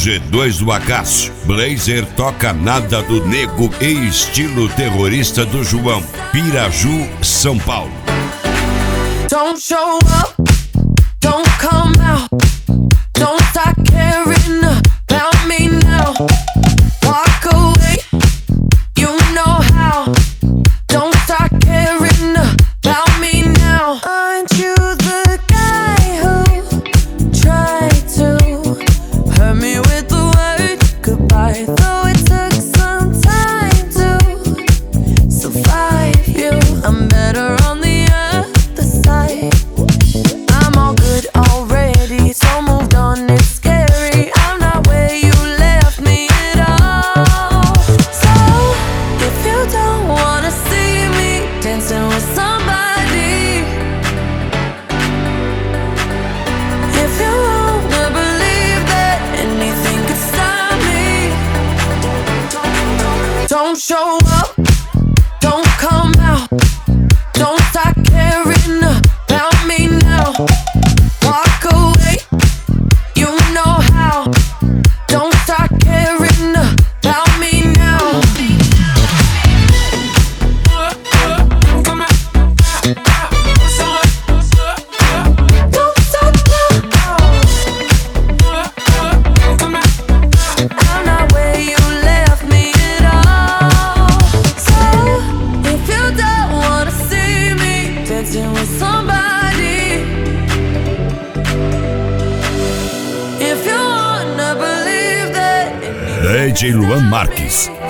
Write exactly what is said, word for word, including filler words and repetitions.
G dois do Acácio. Blazer toca nada do Nego e estilo terrorista do João. Piraju, São Paulo. Don't show up, don't come out, don't start caring about me now. Walk away, you know how. Don't start caring about me now. Aren't you the guy who tried to hurt me with the word goodbye? Though it took some time to survive you, I'm better on the other side. I'm all good already, so moved on, it's scary. I'm not where you left me at all. So, if you don't wanna see me dancing with somebody, if you wanna believe that anything could stop me, don't show up, don't come out, don't start caring about me now. Walk away, you know how. Don't start caring about me now. Don't start now. I'm not where you left me at all. So, if you don't wanna see me dancing with somebody, if you wanna believe that D J Luan Marques.